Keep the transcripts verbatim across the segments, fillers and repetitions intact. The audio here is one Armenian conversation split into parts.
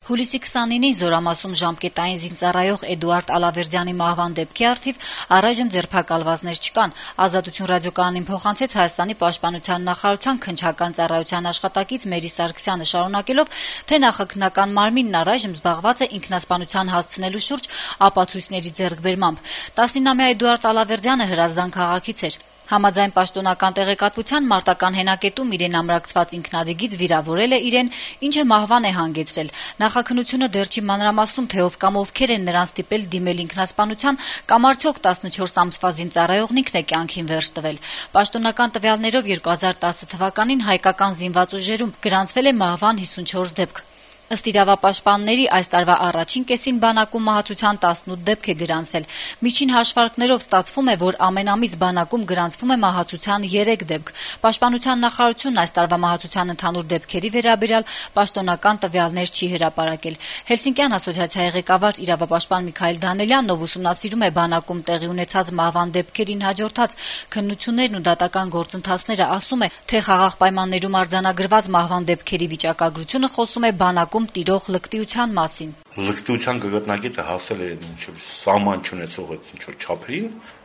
Հուլիսի քսանինին Զորամասում ժամկետային զինծառայող Էդուարդ Ալավերդյանի մահվան դեպքի առթիվ առայժմ ձերբակալվածներ չկան։ Ազատություն ռադիոկայանին փոխանցեց Հայաստանի պաշտպանության նախարարության քննչական ծառայության աշխատակից Մերի Սարգսյանը, շարունակելով, թե նախաքննական մարմինն առայժմ զբաղված է ինքնասպանության հասցնելու շուրջ ապացույցների ձեռքբերմամբ։ տասնինամյա Էդուարդ Ալավերդյանը Հրազդան քաղաքից էր։ Համաձայն պաշտոնական տեղեկատվության մարտական հենակետում իրեն ամրացված ինքնադիգից վիրավորել է իրեն, ինչը մահվան է հանգեցրել։ Նախաքննությունը դեռ չի մանրամասնում, թե ով կամ ովքեր են նրան ստիպել դիմել ինքնասպանության, կամ արդյոք տասնչորս ամսվա զինծառայողն ինքն է կյանքին վերջ տվել։ Պաշտոնական տվյալներով երկու հազար տասը թվականին հայկական զինված ուժերում գրանցվել է մահվան հիսունչորս դեպք։ Ըստ իրավապաշտպանների այս տարվա առաջին կեսին բանակում մահացության տասնութ դեպք է գրանցվել։ Միջին հաշվարկներով ստացվում է, որ ամեն ամիս բանակում գրանցվում է մահացության երեք դեպք։ Պաշտպանության նախարարությունն այս տարվա մահացության ընդհանուր դեպքերի վերաբերյալ պաշտոնական տվյալներ չի հրապարակել։ Հելսինկյան ասոցիացիայի ղեկավար իրավապաշտպան Միքայել Դանելյանն, ով ուսումնասիրում է բանակում տեղի ունեցած մահվան դեպքերին հաջորդած քննություններն ու դատական գործընթացները, ասում է, թե խաղաղ պայմաններում արձանագրված մահվան դեպքերի վիճակագրությունը խոսում է բանակում տիրող լկտիության մասին։ Լկտիության գագաթնակետը հասել է ինչ-որ սահման չունեցող այդ ինչ-որ չափերին,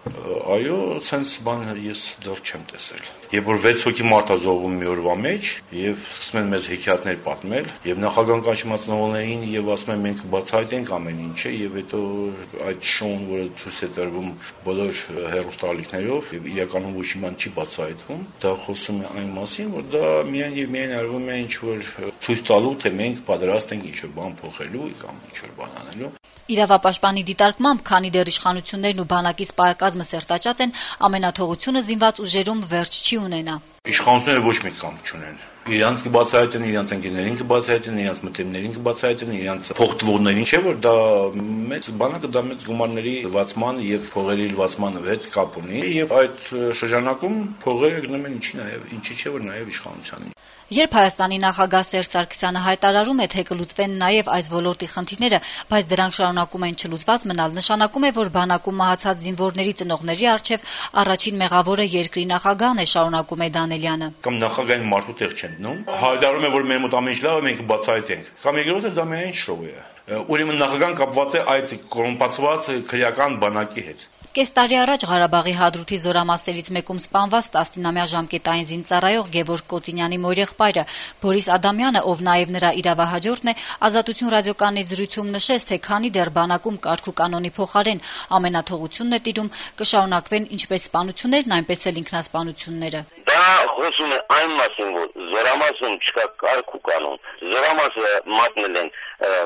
այո, sense բան ես դեռ չեմ տեսել։ Երբ որ վեց հոգի մարդ է զոհվում մի օրվա մեջ եւ սկսում են մեզ հեքիաթներ պատմել եւ նախագահան կանչված նվոլներին եւ ասում են մենք բացահայտենք ամեն ինչը եւ հետո այդ շոուն, որը ցույց է տրվում բոլոր հեռուստաալիքներով եւ իրականում ոչ մի բան չի բացահայտվում, դա խոսում է այն մասին, որ դա միայն եւ միայն արվում է ինչ-որ ցույց տալու, թե մենք պատրաստ ենք ինչ-որ բան փոխելու կամ ինչ-որ բան անելու։ Իրավապաշտպանի դիտարկմամբ, քանի դեռ իշխանություններն ու բանակի սպայակազմը սերտաճած են, ամենաթողությունը զինված ուժերում վերջ չի ունենա։ Իշխանությունները ոչ մի կամ չունեն։ Իրանց կբացահայտեն, իրանց ընկերներին կբացահայտեն, իրանց մտերիմներին կբացահայտեն, իրանց փոխտվողներին, չէ՞ որ դա մեծ բանակը դա մեծ գումարների լվացման եւ փողերի լվացման հետ կապ ունի եւ այդ շրջանակում փողերը գնում են ինչի նաեւ ինչի չէ որ նաեւ իշխանությանին։ Երբ Հայաստանի նախագահ Սերժ Սարգսյանը հայտարարում է, թե կլուծվեն նաև այս ոլորտի խնդիրները, բայց դրանք շարունակում են չլուծված մնալ, նշանակում է, որ բանակում մահացած զինվորների ծնողների առջև առաջին մեղավորը երկրի նախագահն է, շարունակում է Դանելյանը։ Կամ նախագահային մարդու տեղ չեն դնում, հայտարարում է, որ մեր մոտ ամեն ինչ լավ է, մենք կբացահայտենք։ Կամ երկրորդը դա միայն շոու է։ Ուրեմն նախագահան կապված է այդ կոռումպացված քրեական բանակի հետ։ Կես տարի առաջ Ղարաբաղի Հադրութի զորամասերից մեկում սպանված տասնինամյա ժամկետային զինծառայող Գևորգ Կոտինյանի մորեղբայրը Բորիս Ադամյանը, ով նաև նրա իրավահաջորդն է, Ազատություն ռադիոկայանի զրույցում նշեց, թե քանի դեռ բանակում կարգ ու կանոնի փոխարեն ամենաթողությունն է տիրում, կշարունակվեն ինչպես սպանություններն, այնպես էլ ինքնասպանությունները։ Դա խոսում է այն մասին, որ զորամասում չկա կարգ ու կանոն։ Զորամասը մատնել են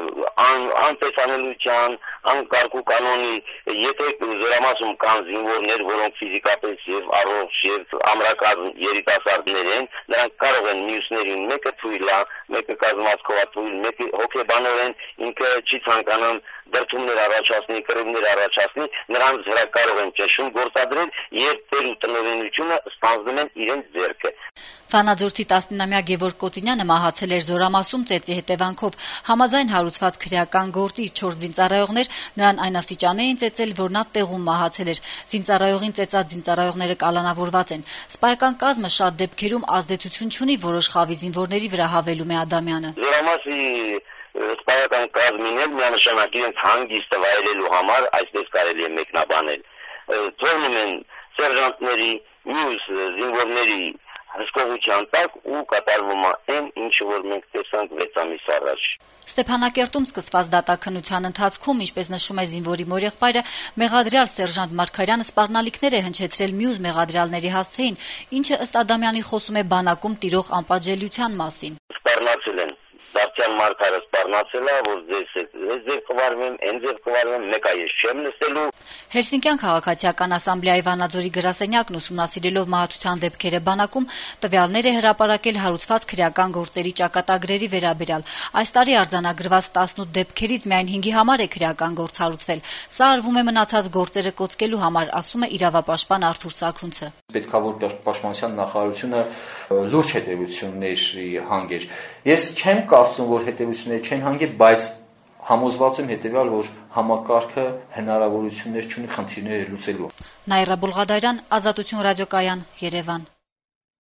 անտեսանելիության, անկարգ ու կանոնի, եթե զորամասում կան զինվորներ, որոնք ֆիզիկապես եւ առողջ եւ ամրակազմ երիտասարդներ են, նրանք կարող են մյուսներին մեկը թույլ է, մեկը կազմվածքով թույլ, մեկը հոգեբանորեն ինքը չի ցանկանում դրդումներ առաջացնի, կռիվներ առաջացնի, նրանց վրա կարող են ճնշում գործադրել եւ տեր ու տնօրինությունը ստանձնում են իրենց ձեռքը։ Վանաձորցի տասնինամյա Գևորգ Կոտինյանը մահացել էր զորամասում ծեծի հետևանքով։ Համաձայն հարուցված քրեական գործի չորս զինծառայողներ նրան այն աստիճան էին ծեծել, որ նա տեղում մահացել էր։ Զինծառայողին ծեծած զինծառայողները կալանավորված են։ Սպայական կազմը շատ դեպքերում ազդեցություն չունի որոշ խավի զինվորների վրա, հավելում է Ադամյանը։ Զորամասի սպայական կազմիներ միանշանակ իրենց հանգիստը վայելելու համար այսպես կարելի է մեկնաբանել։ Թողնում են սերժանտների, մյուս զինվորների հսկողության տակ ու կատարվում է այն, ինչը որ մենք տեսանք վեց ամիս առաջ։ Ստեփանակերտում սկսված դատաքննության ընթացքում, ինչպես նշում է զինվորի մորեղբայրը, մեղադրյալ սերժանտ Մարգարյանը սպառնալիքներ է հնչեցրել մյուս մեղադրյալների հասցեին, ինչը ըստ Ադամյանի խոսում է բանակում տիրող անպատժելիության մասին։ Սպառնացել են Դարձյալ Մարգարը սպառնացել է, որ ձեզ ձեր կվարվեմ, այն ձեր կվարվեմ, մեկա ես չեմ նստելու։ Հելսինկյան քաղաքացիական ասամբլեայի Վանաձորի գրասենյակն ուսումնասիրելով մահացության դեպքերը բանակում տվյալներ է հրապարակել հարուցված քրեական գործերի ճակատագրերի վերաբերյալ։ Այս տարի արձանագրված տասնութ դեպքերից միայն հինգի համար է քրեական գործ հարուցվել։ Սա արվում է մնացած գործերը կոծկելու համար, ասում է իրավապաշտպան Արթուր Սաքունցը։ Պետքա որ պաշտպանության նախարարությունը լուրջ հետևություններ հանգեր։ Ես չեմ կարծում, որ հետևությունները չեն հանգել, բայց համոզված եմ հետևյալ, որ համակարգը հնարավորություններ չունի խնդիրները լուծելու։ Նաիրա Բուլղադարյան, Ազատություն ռադիոկայան, Երևան։